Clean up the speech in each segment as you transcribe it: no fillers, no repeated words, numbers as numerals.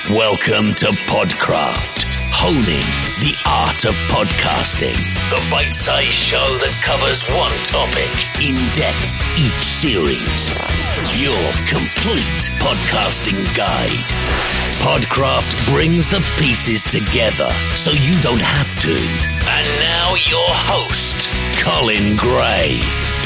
Welcome to Podcraft, honing the art of podcasting. The bite-sized show that covers one topic in depth each series. Your complete podcasting guide. Podcraft brings the pieces together so you don't have to. And now your host, Colin Gray.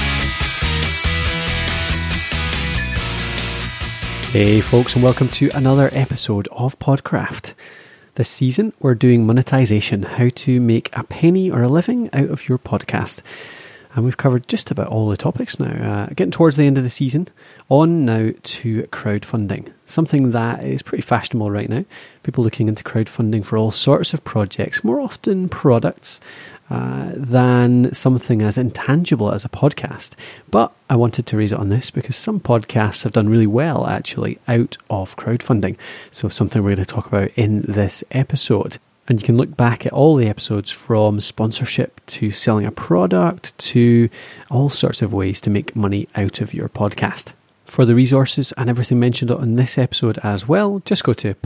Hey folks, and welcome to another episode of Podcraft. This season we're doing monetization, how to make a penny or a living out of your podcast. And we've covered just about all the topics now. Getting towards the end of the season, on now to crowdfunding. Something that is pretty fashionable right now. People looking into crowdfunding for all sorts of projects, more often products, than something as intangible as a podcast. But I wanted to raise it on this because some podcasts have done really well actually out of crowdfunding. So something we're going to talk about in this episode. And you can look back at all the episodes from sponsorship to selling a product to all sorts of ways to make money out of your podcast. For the resources and everything mentioned on this episode as well, just go to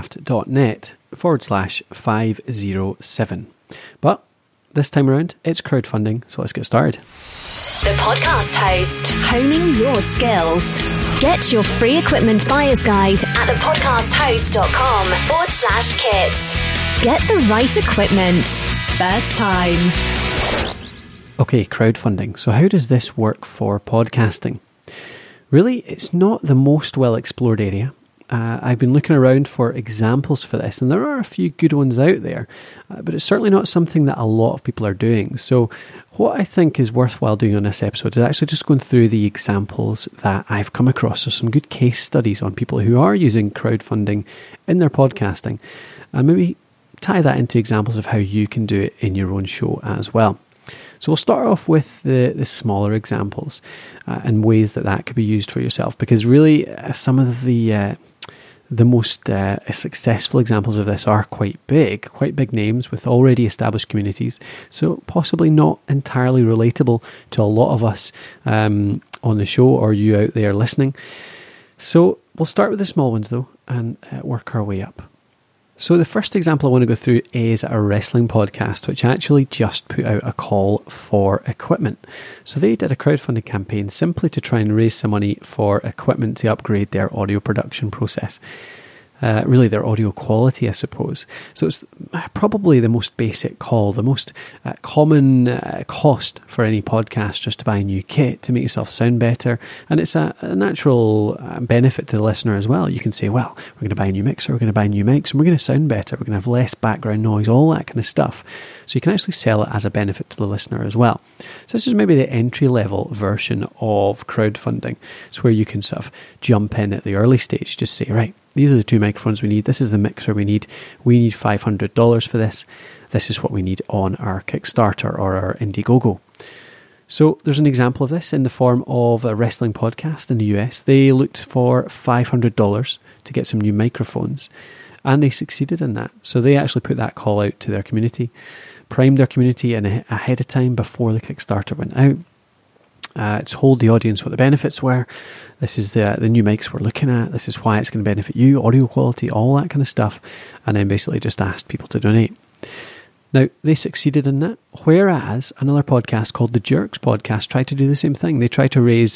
podcraft.net/507. But this time around, it's crowdfunding, so let's get started. The podcast host, honing your skills. Get your free equipment buyer's guide at thepodcasthhost.com/kit. Get the right equipment. First time. Okay, crowdfunding. So how does this work for podcasting? Really, it's not the most well explored area. I've been looking around for examples for this, and there are a few good ones out there, but it's certainly not something that a lot of people are doing. So what I think is worthwhile doing on this episode is actually just going through the examples that I've come across. So some good case studies on people who are using crowdfunding in their podcasting, and maybe tie that into examples of how you can do it in your own show as well. So we'll start off with the smaller examples and ways that could be used for yourself, because really some of the most successful examples of this are quite big names with already established communities, so possibly not entirely relatable to a lot of us on the show or you out there listening. So we'll start with the small ones though and work our way up. So the first example I want to go through is a wrestling podcast, which actually just put out a call for equipment. So they did a crowdfunding campaign simply to try and raise some money for equipment to upgrade their audio production process. Really their audio quality, I suppose. So it's probably the most basic call, the most common cost for any podcast, just to buy a new kit to make yourself sound better. And it's a natural benefit to the listener as well. You can say, well, we're going to buy a new mixer, we're going to buy new mics, and we're going to sound better, we're going to have less background noise, all that kind of stuff. So you can actually sell it as a benefit to the listener as well. So this is maybe the entry-level version of crowdfunding. It's where you can sort of jump in at the early stage, just say, right, these are the two microphones we need. This is the mixer we need. We need $500 for this. This is what we need on our Kickstarter or our Indiegogo. So there's an example of this in the form of a wrestling podcast in the US. They looked for $500 to get some new microphones, and they succeeded in that. So they actually put that call out to their community, primed their community ahead of time before the Kickstarter went out. Told the audience what the benefits were. This is the new mics we're looking at. This is why it's going to benefit you, audio quality, all that kind of stuff. And then basically just asked people to donate. Now, they succeeded in that, whereas another podcast called The Jerks Podcast tried to do the same thing. They tried to raise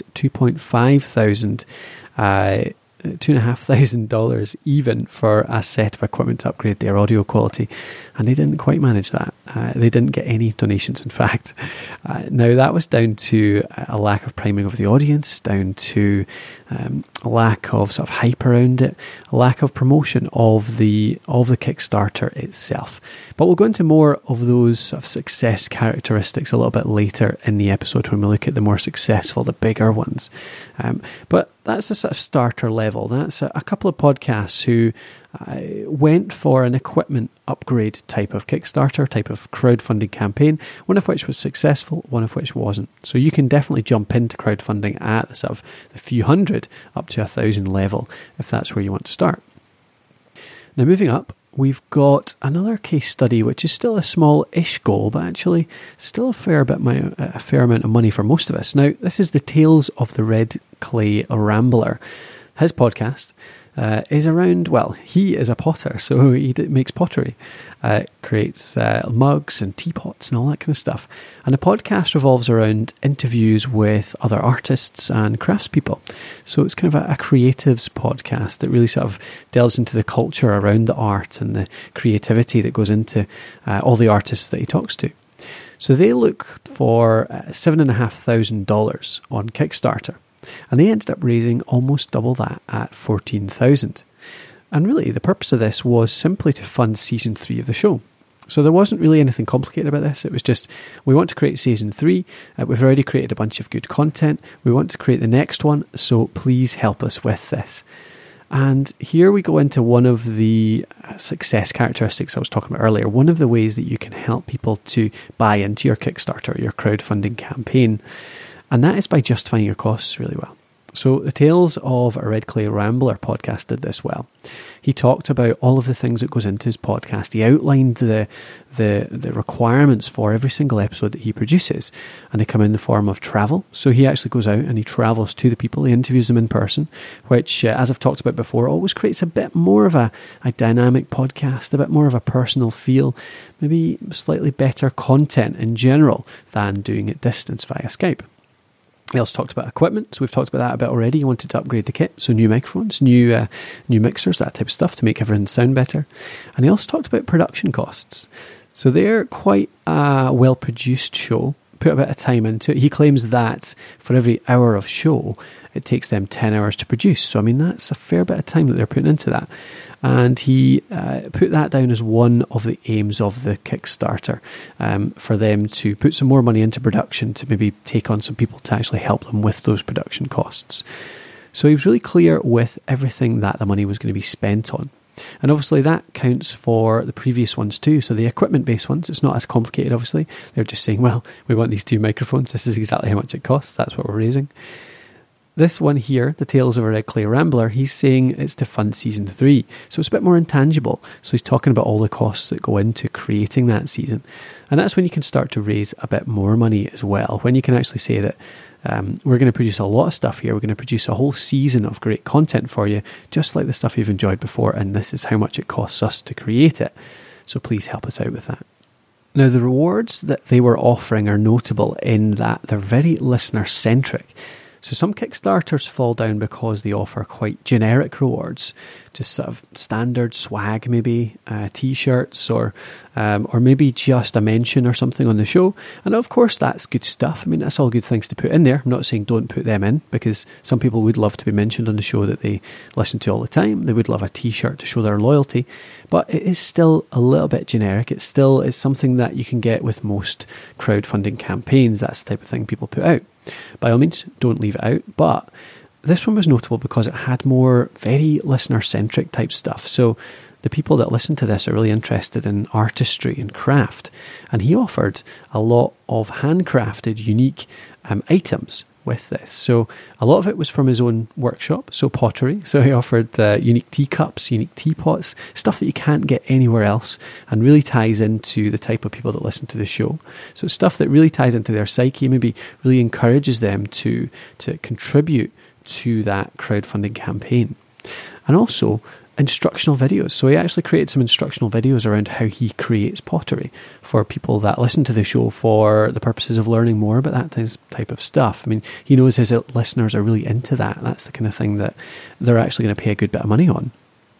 $2,500 even for a set of equipment to upgrade their audio quality, and they didn't quite manage that. They didn't get any donations, in fact. Now that was down to a lack of priming of the audience, down to a lack of sort of hype around it, a lack of promotion of the Kickstarter itself. But we'll go into more of those sort of success characteristics a little bit later in the episode when we look at the more successful, the bigger ones. But that's a sort of starter level. That's a couple of podcasts who went for an equipment upgrade type of Kickstarter, type of crowdfunding campaign, one of which was successful, one of which wasn't. So you can definitely jump into crowdfunding at the sort of the few hundred up to 1,000 level if that's where you want to start. Now moving up, we've got another case study which is still a small-ish goal, but actually still a fair amount of money for most of us. Now, this is the Tales of the Red Clay Rambler. His podcast is around, well, he is a potter, so he makes pottery, creates mugs and teapots and all that kind of stuff. And the podcast revolves around interviews with other artists and craftspeople. So it's kind of a creatives podcast that really sort of delves into the culture around the art and the creativity that goes into all the artists that he talks to. So they look for $7,500 on Kickstarter, and they ended up raising almost double that at $14,000. And really, the purpose of this was simply to fund season 3 of the show. So there wasn't really anything complicated about this. It was just, we want to create season 3. We've already created a bunch of good content. We want to create the next one, so please help us with this. And here we go into one of the success characteristics I was talking about earlier. One of the ways that you can help people to buy into your Kickstarter, your crowdfunding campaign, and that is by justifying your costs really well. So the Tales of a Red Clay Rambler podcast did this well. He talked about all of the things that goes into his podcast. He outlined the requirements for every single episode that he produces, and they come in the form of travel. So he actually goes out and he travels to the people, he interviews them in person, which, as I've talked about before, always creates a bit more of a dynamic podcast, a bit more of a personal feel, maybe slightly better content in general than doing it distance via Skype. He also talked about equipment, so we've talked about that a bit already. He wanted to upgrade the kit, so new microphones, new mixers, that type of stuff to make everything sound better. And he also talked about production costs. So they're quite a well-produced show, put a bit of time into it. He claims that for every hour of show, it takes them 10 hours to produce. So, I mean, that's a fair bit of time that they're putting into that. And he put that down as one of the aims of the Kickstarter, for them to put some more money into production, to maybe take on some people to actually help them with those production costs. So he was really clear with everything that the money was going to be spent on. And obviously that counts for the previous ones too. So the equipment-based ones, it's not as complicated, obviously. They're just saying, well, we want these 2 microphones. This is exactly how much it costs. That's what we're raising. This one here, the Tales of a Red Clay Rambler, he's saying it's to fund season 3. So it's a bit more intangible. So he's talking about all the costs that go into creating that season. And that's when you can start to raise a bit more money as well. When you can actually say that we're going to produce a lot of stuff here. We're going to produce a whole season of great content for you, just like the stuff you've enjoyed before. And this is how much it costs us to create it. So please help us out with that. Now, the rewards that they were offering are notable in that they're very listener-centric. So some Kickstarters fall down because they offer quite generic rewards, just sort of standard swag, maybe t-shirts or maybe just a mention or something on the show. And of course, that's good stuff. I mean, that's all good things to put in there. I'm not saying don't put them in, because some people would love to be mentioned on the show that they listen to all the time. They would love a t-shirt to show their loyalty, but it is still a little bit generic. It's something that you can get with most crowdfunding campaigns. That's the type of thing people put out. By all means, don't leave it out, but this one was notable because it had more very listener-centric type stuff. So the people that listen to this are really interested in artistry and craft, and he offered a lot of handcrafted, unique items with this. So a lot of it was from his own workshop, so pottery. So he offered unique teacups, unique teapots, stuff that you can't get anywhere else, and really ties into the type of people that listen to the show. So it's stuff that really ties into their psyche, maybe really encourages them to contribute to that crowdfunding campaign. And also instructional videos. So he actually created some instructional videos around how he creates pottery for people that listen to the show for the purposes of learning more about that type of stuff. I mean, he knows his listeners are really into that. That's the kind of thing that they're actually going to pay a good bit of money on.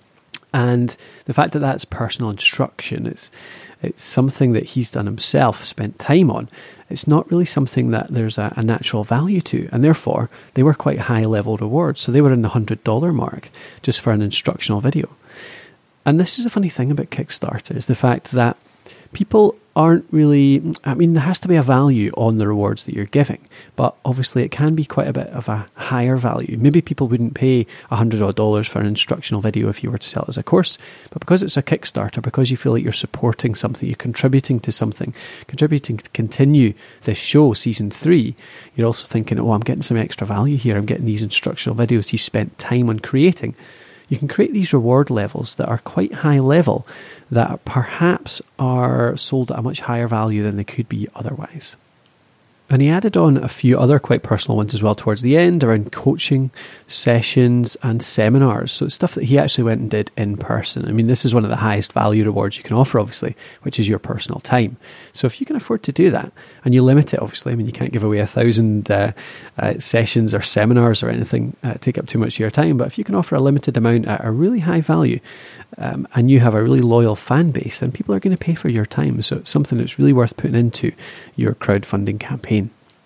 And the fact that that's personal instruction, it's something that he's done himself, spent time on. It's not really something that there's a natural value to, and therefore they were quite high-level rewards. So they were in the $100 mark just for an instructional video. And this is the funny thing about Kickstarter, is the fact that people aren't really, I mean, there has to be a value on the rewards that you're giving, but obviously it can be quite a bit of a higher value. Maybe people wouldn't pay $100 for an instructional video if you were to sell it as a course, but because it's a Kickstarter, because you feel like you're supporting something, you're contributing to something, contributing to continue this show, season 3, you're also thinking, oh, I'm getting some extra value here, I'm getting these instructional videos he spent time on creating. You can create these reward levels that are quite high level, that perhaps are sold at a much higher value than they could be otherwise. And he added on a few other quite personal ones as well towards the end around coaching sessions and seminars. So it's stuff that he actually went and did in person. I mean, this is one of the highest value rewards you can offer, obviously, which is your personal time. So if you can afford to do that, and you limit it, obviously, I mean, you can't give away 1,000 sessions or seminars or anything, take up too much of your time. But if you can offer a limited amount at a really high value, and you have a really loyal fan base, then people are going to pay for your time. So it's something that's really worth putting into your crowdfunding campaign.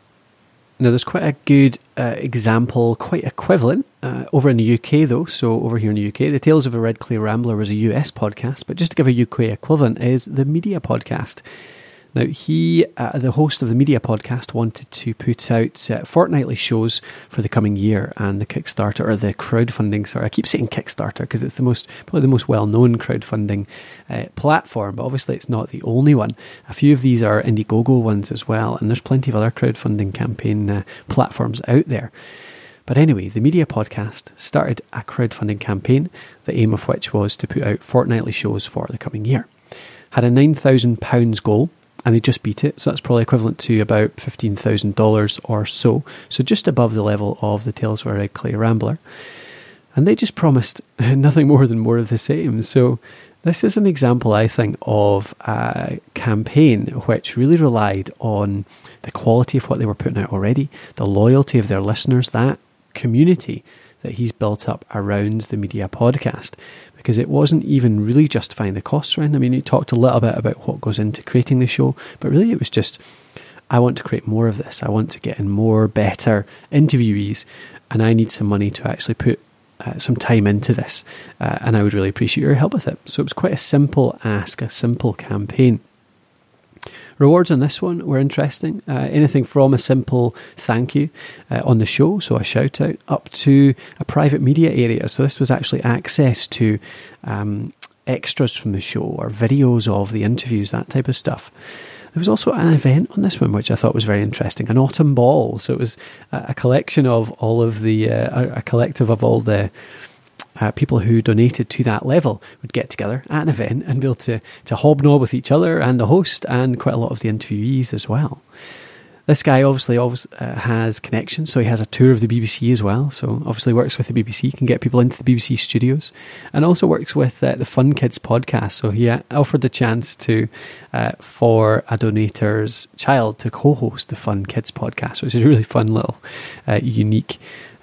Now, there's quite a good example, quite equivalent, over in the UK though. So over here in the UK, the Tales of a Red Clay Rambler was a US podcast, but just to give a UK equivalent is the Media Podcast. Now, he, the host of the Media Podcast, wanted to put out fortnightly shows for the coming year, and the Kickstarter, or the crowdfunding, sorry, I keep saying Kickstarter because it's probably the most well-known crowdfunding platform, but obviously it's not the only one. A few of these are Indiegogo ones as well, and there's plenty of other crowdfunding campaign platforms out there. But anyway, the Media Podcast started a crowdfunding campaign, the aim of which was to put out fortnightly shows for the coming year. Had a £9,000 goal, and they just beat it, so that's probably equivalent to about $15,000 or so, so just above the level of the Tales of a Red Clay Rambler. And they just promised nothing more than more of the same. So this is an example, I think, of a campaign which really relied on the quality of what they were putting out already, the loyalty of their listeners, that community that he's built up around the Media Podcast, because it wasn't even really justifying the costs around. I mean, he talked a little bit about what goes into creating the show, but really it was just, I want to create more of this. I want to get in more, better interviewees, and I need some money to actually put some time into this, and I would really appreciate your help with it. So it was quite a simple ask, a simple campaign. Rewards on this one were interesting. Anything from a simple thank you on the show, so a shout out, up to a private media area. So this was actually access to extras from the show or videos of the interviews, that type of stuff. There was also an event on this one which I thought was very interesting, an autumn ball. So it was a collection of all of the, a collective of all the people who donated to that level would get together at an event and be able to hobnob with each other and the host and quite a lot of the interviewees as well. This guy obviously has connections, so he has a tour of the BBC as well. So obviously works with the BBC, can get people into the BBC studios, and also works with the Fun Kids podcast. So he offered the chance to for a donator's child to co-host the Fun Kids podcast, which is a really fun little unique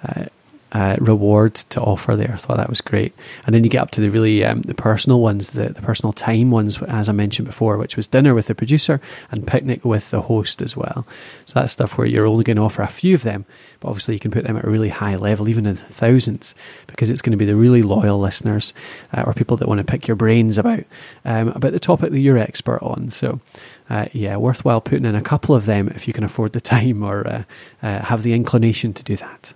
reward to offer there. I thought that was great. And then you get up to the really the personal ones, the personal time ones, as I mentioned before, which was dinner with the producer and picnic with the host as well. So that's stuff where you're only going to offer a few of them, but obviously you can put them at a really high level, even in the thousands, because it's going to be the really loyal listeners or people that want to pick your brains about the topic that you're expert on. So yeah, worthwhile putting in a couple of them if you can afford the time or have the inclination to do that.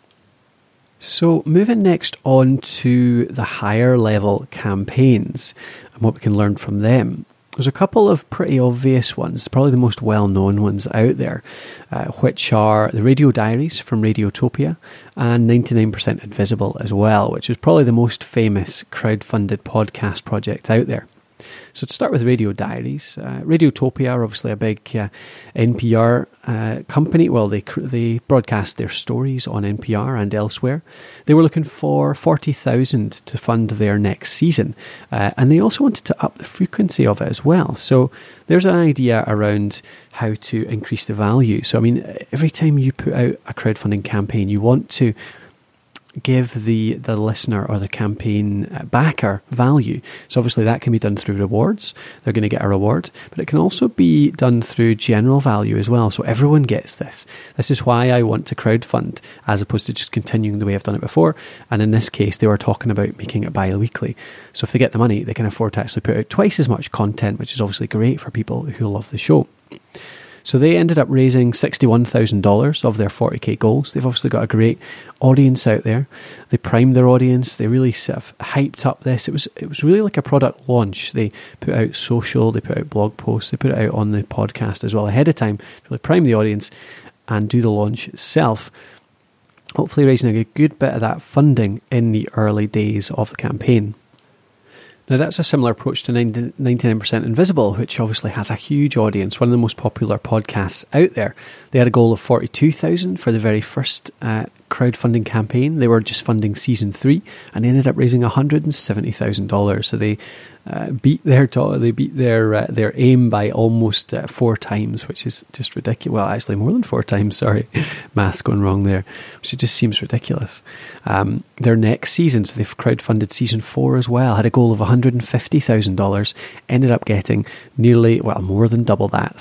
So moving next on to the higher level campaigns and what we can learn from them. There's a couple of pretty obvious ones, probably the most well-known ones out there, which are the Radio Diaries from Radiotopia and 99% Invisible as well, which is probably the most famous crowdfunded podcast project out there. So to start with Radio Diaries, Radiotopia are obviously a big NPR company. Well, they broadcast their stories on NPR and elsewhere. They were looking for $40,000 to fund their next season, and they also wanted to up the frequency of it as well. So there's an idea around how to increase the value. So I mean, every time you put out a crowdfunding campaign, you want to give the listener or the campaign backer value. So obviously that can be done through rewards. They're going to get a reward, but it can also be done through general value as well. So everyone gets this. This is why I want to crowdfund as opposed to just continuing the way I've done it before. And in this case, they were talking about making it bi-weekly. So if they get the money, they can afford to actually put out twice as much content, which is obviously great for people who love the show. So they ended up raising $61,000 of their 40k goals. They've obviously got a great audience out there. They primed their audience. They really sort of hyped up this. It was really like a product launch. They put out social, they put out blog posts, they put it out on the podcast as well ahead of time to really prime the audience and do the launch itself. Hopefully raising a good bit of that funding in the early days of the campaign. Now, that's a similar approach to 99% Invisible, which obviously has a huge audience, one of the most popular podcasts out there. They had a goal of 42,000 for the very first crowdfunding campaign. They were just funding season 3 and they ended up raising $170,000. So they beat their aim by almost 4 times, which is just ridiculous. Well, actually more than 4 times, sorry. Math's going wrong there, which it just seems ridiculous. Their next season, so they've crowdfunded season 4 as well, had a goal of $150,000, ended up getting more than double that,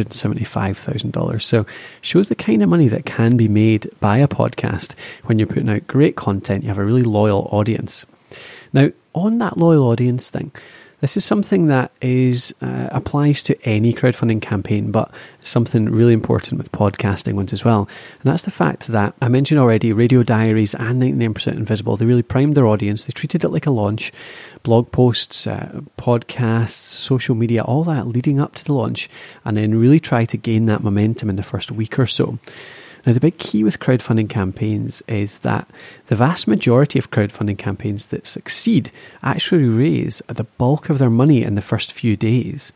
$375,000. So shows the kind of money that can be made by a podcast when you're putting out great content, you have a really loyal audience. Now, on that loyal audience thing, this is something that applies to any crowdfunding campaign, but something really important with podcasting ones as well. And that's the fact that I mentioned already, Radio Diaries and 99% Invisible, they really primed their audience. They treated it like a launch. Blog posts, podcasts, social media, all that leading up to the launch, and then really try to gain that momentum in the first week or so. Now, the big key with crowdfunding campaigns is that the vast majority of crowdfunding campaigns that succeed actually raise the bulk of their money in the first few days.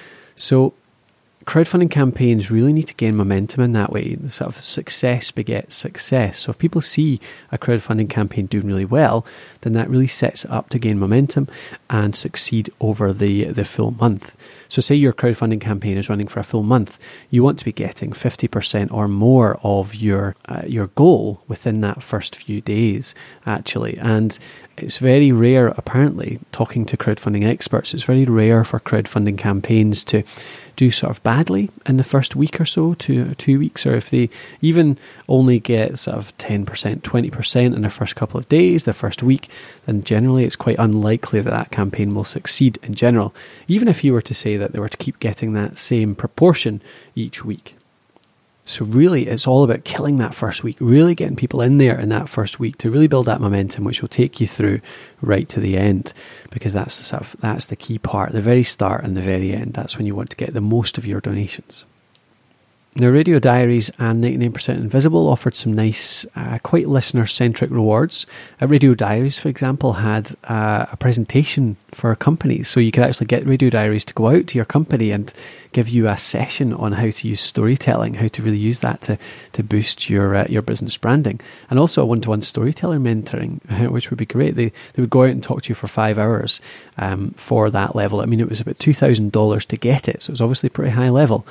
So crowdfunding campaigns really need to gain momentum in that way. The sort of success begets success. So if people see a crowdfunding campaign doing really well, then that really sets it up to gain momentum and succeed over the full month. So say your crowdfunding campaign is running for a full month, you want to be getting 50% or more of your goal within that first few days, actually. And it's very rare, apparently, talking to crowdfunding experts, it's very rare for crowdfunding campaigns to do sort of badly in the first week or so to 2 weeks, or if they even only get sort of 10%, 20% in their first couple of days, the first week, then generally it's quite unlikely that campaign will succeed in general, even if you were to say that they were to keep getting that same proportion each week. So really, it's all about killing that first week, really getting people in there in that first week to really build that momentum, which will take you through right to the end, because that's the key part, the very start and the very end. That's when you want to get the most of your donations. Now, Radio Diaries and 99% Invisible offered some nice, quite listener-centric rewards. Radio Diaries, for example, had a presentation for companies. So you could actually get Radio Diaries to go out to your company and give you a session on how to use storytelling, how to really use that to boost your business branding. And also a one-to-one storyteller mentoring, which would be great. They would go out and talk to you for 5 hours for that level. I mean, it was about $2,000 to get it, so it's obviously pretty high level.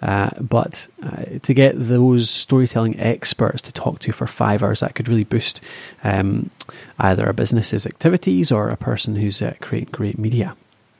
But to get those storytelling experts to talk to you for 5 hours, that could really boost either a business's activities or a person who's creating great media.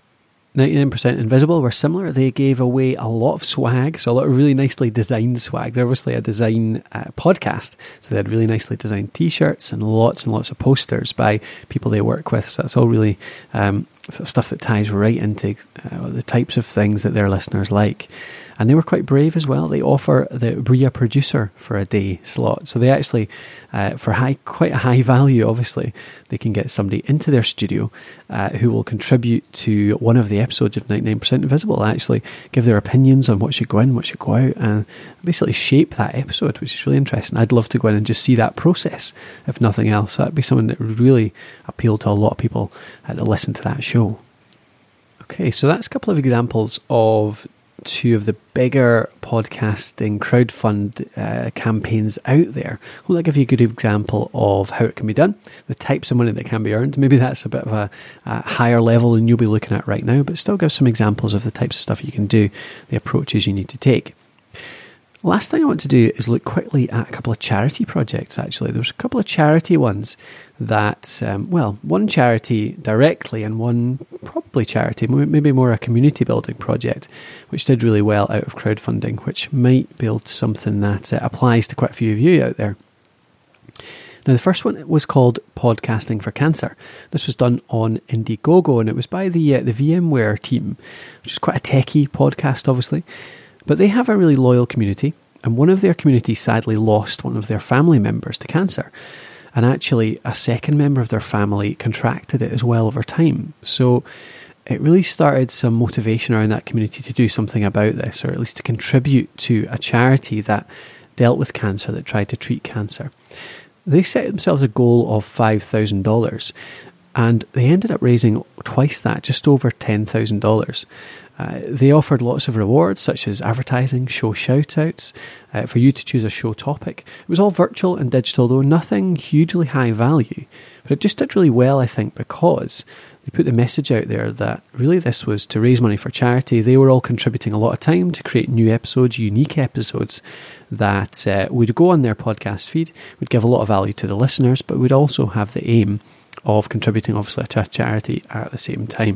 99% Invisible were similar. They gave away a lot of swag, so a lot of really nicely designed swag. They're obviously a design podcast, so they had really nicely designed t-shirts and lots of posters by people they work with. So that's all really sort of stuff that ties right into the types of things that their listeners like. And they were quite brave as well. They offer be a producer for a day slot. So they actually, for quite a high value, obviously, they can get somebody into their studio who will contribute to one of the episodes of 99% Invisible, actually give their opinions on what should go in, what should go out, and basically shape that episode, which is really interesting. I'd love to go in and just see that process, if nothing else. That'd be something that would really appeal to a lot of people that listen to that show. Okay, so that's a couple of examples of 2 of the bigger podcasting crowdfund campaigns out there. Well, that gives you a good example of how it can be done, the types of money that can be earned. Maybe that's a bit of a higher level than you'll be looking at right now, but still gives some examples of the types of stuff you can do, the approaches you need to take. Last thing I want to do is look quickly at a couple of charity projects, actually. There's a couple of charity ones that, one charity directly and one probably charity, maybe more a community building project, which did really well out of crowdfunding, which might build something that applies to quite a few of you out there. Now, the first one was called Podcasting for Cancer. This was done on Indiegogo, and it was by the VMware team, which is quite a techie podcast, obviously. But they have a really loyal community, and one of their community sadly lost one of their family members to cancer. And actually, a second member of their family contracted it as well over time. So it really started some motivation around that community to do something about this, or at least to contribute to a charity that dealt with cancer, that tried to treat cancer. They set themselves a goal of $5,000. And they ended up raising twice that, just over $10,000. They offered lots of rewards, such as advertising, show shout-outs, for you to choose a show topic. It was all virtual and digital, though nothing hugely high value. But it just did really well, I think, because they put the message out there that really this was to raise money for charity. They were all contributing a lot of time to create new episodes, unique episodes that would go on their podcast feed, would give a lot of value to the listeners, but would also have the aim of contributing, obviously, to a charity at the same time.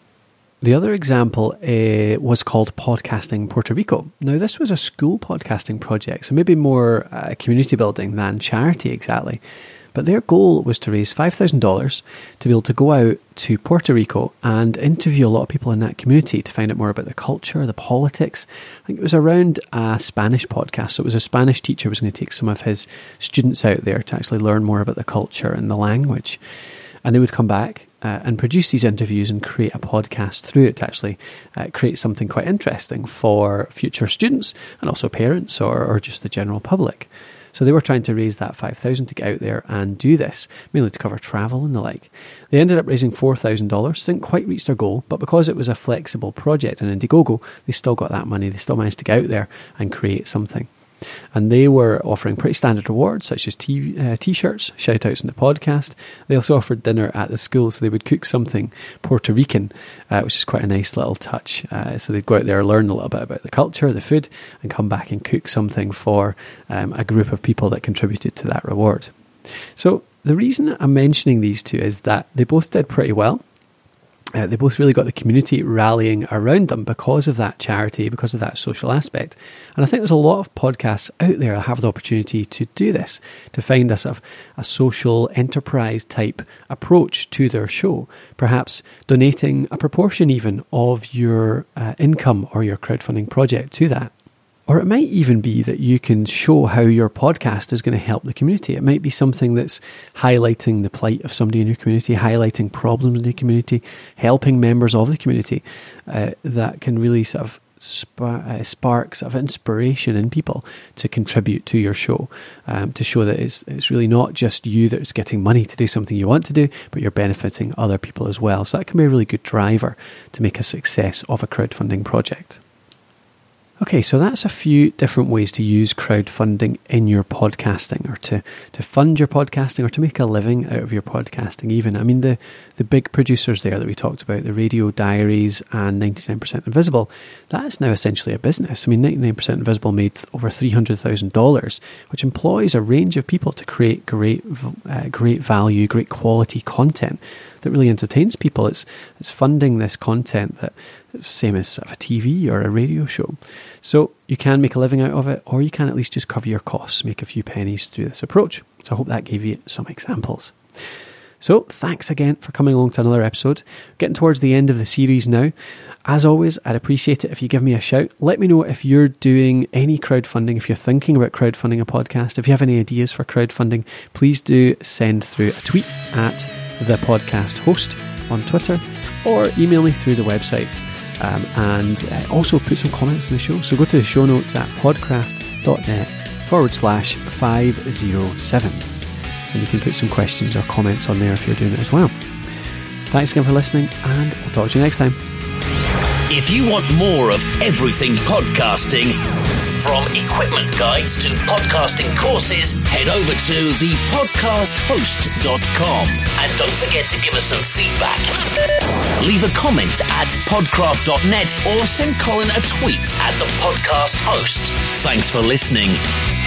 The other example was called Podcasting Puerto Rico. Now, this was a school podcasting project, so maybe more community building than charity exactly. But their goal was to raise $5,000 to be able to go out to Puerto Rico and interview a lot of people in that community to find out more about the culture, the politics. I think it was around a Spanish podcast. So it was a Spanish teacher who was going to take some of his students out there to actually learn more about the culture and the language. And they would come back and produce these interviews and create a podcast through it to actually create something quite interesting for future students and also parents or just the general public. So they were trying to raise that $5,000 to get out there and do this, mainly to cover travel and the like. They ended up raising $4,000, didn't quite reach their goal, but because it was a flexible project on Indiegogo, they still got that money. They still managed to get out there and create something. And they were offering pretty standard rewards, such as T-shirts, shout-outs in the podcast. They also offered dinner at the school, so they would cook something Puerto Rican, which is quite a nice little touch. So they'd go out there, learn a little bit about the culture, the food, and come back and cook something for a group of people that contributed to that reward. So the reason I'm mentioning these two is that they both did pretty well. They both really got the community rallying around them because of that charity, because of that social aspect. And I think there's a lot of podcasts out there that have the opportunity to do this, to find a sort of a social enterprise type approach to their show, perhaps donating a proportion even of your income or your crowdfunding project to that. Or it might even be that you can show how your podcast is going to help the community. It might be something that's highlighting the plight of somebody in your community, highlighting problems in the community, helping members of the community that can really sort of spark sort of inspiration in people to contribute to your show, to show that it's really not just you that's getting money to do something you want to do, but you're benefiting other people as well. So that can be a really good driver to make a success of a crowdfunding project. Okay, so that's a few different ways to use crowdfunding in your podcasting, or to fund your podcasting, or to make a living out of your podcasting even. I mean, the big producers there that we talked about, the Radio Diaries and 99% Invisible, that is now essentially a business. I mean, 99% Invisible made over $300,000, which employs a range of people to create great value, great quality content that really entertains people. It's funding this content that same as sort of a TV or a radio show. So you can make a living out of it, or you can at least just cover your costs, make a few pennies through this approach. So I hope that gave you some examples. So thanks again for coming along to another episode. Getting towards the end of the series now. As always, I'd appreciate it if you give me a shout. Let me know if you're doing any crowdfunding, if you're thinking about crowdfunding a podcast. If you have any ideas for crowdfunding, please do send through a tweet at the podcast host on Twitter, or email me through the website. And also put some comments in the show. So go to the show notes at podcraft.net/507. And you can put some questions or comments on there if you're doing it as well. Thanks again for listening, and I'll talk to you next time. If you want more of everything podcasting, from equipment guides to podcasting courses, head over to thepodcasthost.com. And don't forget to give us some feedback. Leave a comment at podcraft.net or send Colin a tweet at the podcast host. Thanks for listening.